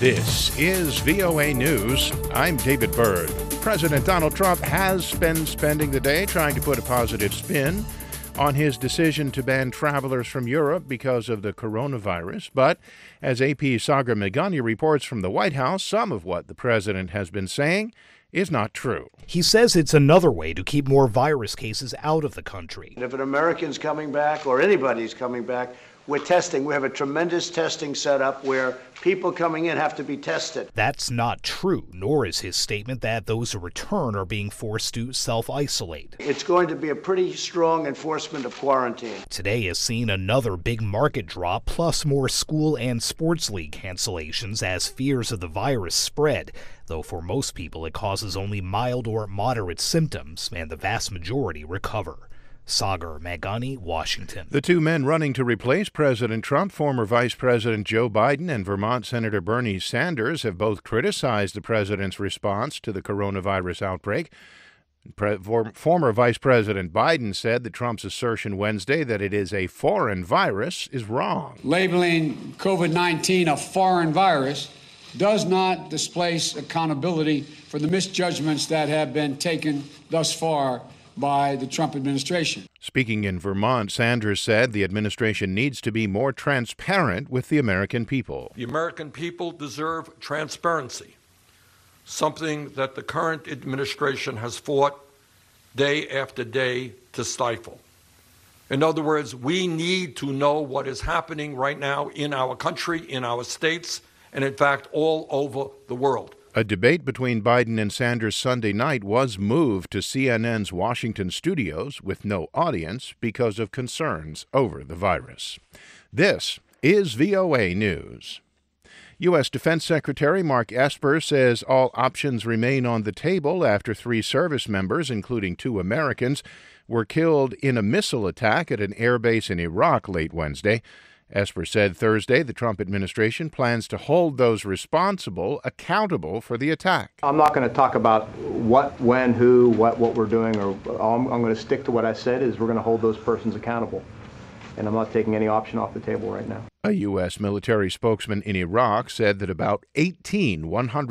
This is VOA News. I'm David Byrd. President Donald Trump has been spending the day trying to put a positive spin on his decision to ban travelers from Europe because of the coronavirus. But as AP's Sagar Meghani reports from the White House, some of what the president has been saying is not true. He says it's another way to keep more virus cases out of the country. If an American's coming back or anybody's coming back, we're testing. We have a tremendous testing setup where people coming in have to be tested. That's not true, nor is his statement that those who return are being forced to self-isolate. It's going to be a pretty strong enforcement of quarantine. Today has seen another big market drop, plus more school and sports league cancellations as fears of the virus spread, though for most people it causes only mild or moderate symptoms, and the vast majority recover. Sagar Meghani, Washington. The two men running to replace President Trump, former Vice President Joe Biden and Vermont Senator Bernie Sanders, have both criticized the president's response to the coronavirus outbreak. Former Vice President Biden said that Trump's assertion Wednesday that it is a foreign virus is wrong. Labeling COVID-19 a foreign virus does not displace accountability for the misjudgments that have been taken thus far by the Trump administration. Speaking in Vermont, Sanders said the administration needs to be more transparent with the American people. The American people deserve transparency, something that the current administration has fought day after day to stifle. In other words, we need to know what is happening right now in our country, in our states, and in fact, all over the world. A debate between Biden and Sanders Sunday night was moved to CNN's Washington studios with no audience because of concerns over the virus. This is VOA News. U.S. Defense Secretary Mark Esper says all options remain on the table after 3 service members, including 2 Americans, were killed in a missile attack at an air base in Iraq late Wednesday. Esper said Thursday the Trump administration plans to hold those responsible accountable for the attack. I'm not going to talk about what, when, who, what we're doing, or I'm going to stick to what I said is we're going to hold those persons accountable. And I'm not taking any option off the table right now. A U.S. military spokesman in Iraq said that about 18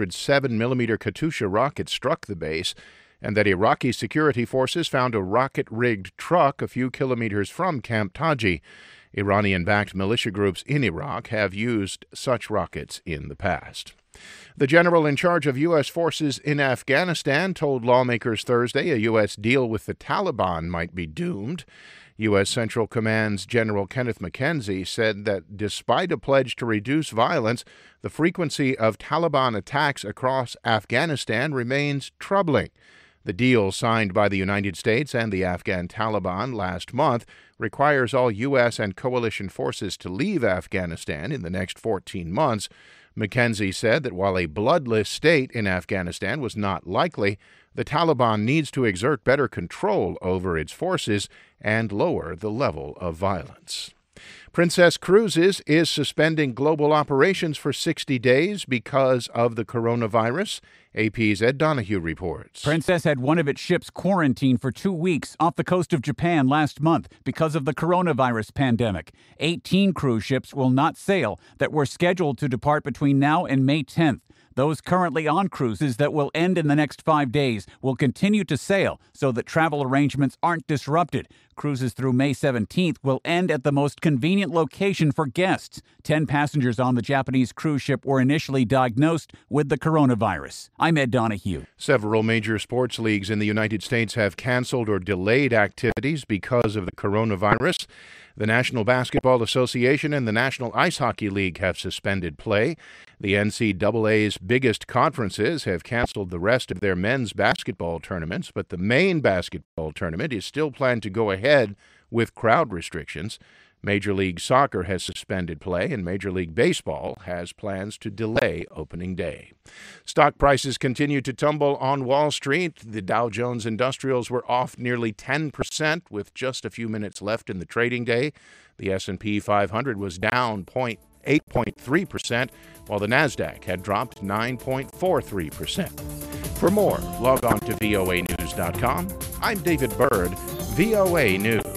107mm Katyusha rockets struck the base and that Iraqi security forces found a rocket-rigged truck a few kilometers from Camp Taji. Iranian-backed militia groups in Iraq have used such rockets in the past. The general in charge of U.S. forces in Afghanistan told lawmakers Thursday a U.S. deal with the Taliban might be doomed. U.S. Central Command's General Kenneth McKenzie said that despite a pledge to reduce violence, the frequency of Taliban attacks across Afghanistan remains troubling. The deal signed by the United States and the Afghan Taliban last month requires all U.S. and coalition forces to leave Afghanistan in the next 14 months. McKenzie said that while a bloodless state in Afghanistan was not likely, the Taliban needs to exert better control over its forces and lower the level of violence. Princess Cruises is suspending global operations for 60 days because of the coronavirus. AP's Ed Donahue reports. Princess had one of its ships quarantined for 2 weeks off the coast of Japan last month because of the coronavirus pandemic. 18 cruise ships will not sail that were scheduled to depart between now and May 10th. Those currently on cruises that will end in the next 5 days will continue to sail so that travel arrangements aren't disrupted. Cruises through May 17th will end at the most convenient location for guests. 10 passengers on the Japanese cruise ship were initially diagnosed with the coronavirus. I'm Ed Donahue. Several major sports leagues in the United States have canceled or delayed activities because of the coronavirus. The National Basketball Association and the National Ice Hockey League have suspended play. The NCAA's biggest conferences have canceled the rest of their men's basketball tournaments, but the main basketball tournament is still planned to go ahead with crowd restrictions. Major League Soccer has suspended play, and Major League Baseball has plans to delay opening day. Stock prices continue to tumble on Wall Street. The Dow Jones Industrials were off nearly 10% with just a few minutes left in the trading day. The S&P 500 was down 8.3%, while the Nasdaq had dropped 9.43%. For more, log on to voanews.com. I'm David Byrd, VOA News.